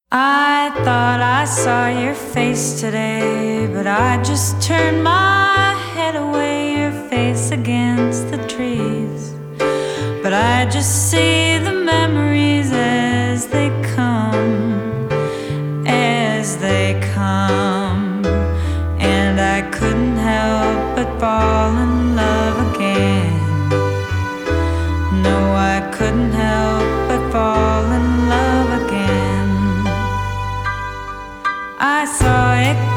I thought I saw your face today, but I just turned my head away, your face against the trees. But I just see the memories as they come, as they come. And I couldn't help but fall in love again. No, I couldn't help but fall in love again. I saw it